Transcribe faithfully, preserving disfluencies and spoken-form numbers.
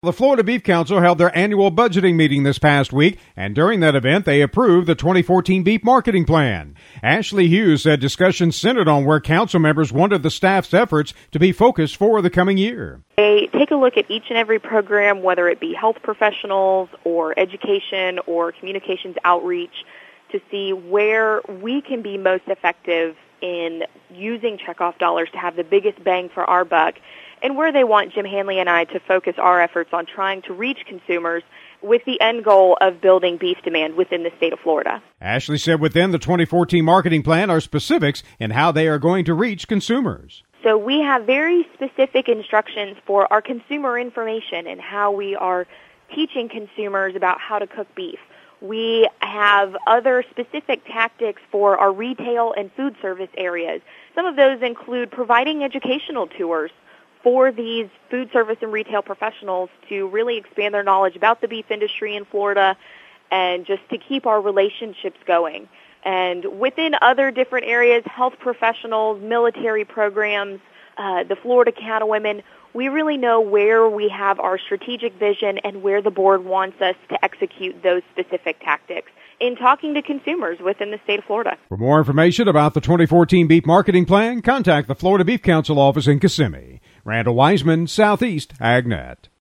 The Florida Beef Council held their annual budgeting meeting this past week, and during that event, they approved the twenty fourteen beef marketing plan. Ashley Hughes said discussions centered on where council members wanted the staff's efforts to be focused for the coming year. They take a look at each and every program, whether it be health professionals or education or communications outreach, to see where we can be most effective in using checkoff dollars to have the biggest bang for our buck, and where they want Jim Hanley and I to focus our efforts on trying to reach consumers with the end goal of building beef demand within the state of Florida. Ashley said within the twenty fourteen marketing plan are specifics in how they are going to reach consumers. So we have very specific instructions for our consumer information and how we are teaching consumers about how to cook beef. We have other specific tactics for our retail and food service areas. Some of those include providing educational tours for these food service and retail professionals to really expand their knowledge about the beef industry in Florida and just to keep our relationships going. And within other different areas, health professionals, military programs, uh, the Florida Cattlewomen, we really know where we have our strategic vision and where the board wants us to execute those specific tactics in talking to consumers within the state of Florida. For more information about the twenty fourteen beef marketing plan, contact the Florida Beef Council office in Kissimmee. Randall Wiseman, Southeast AgNet.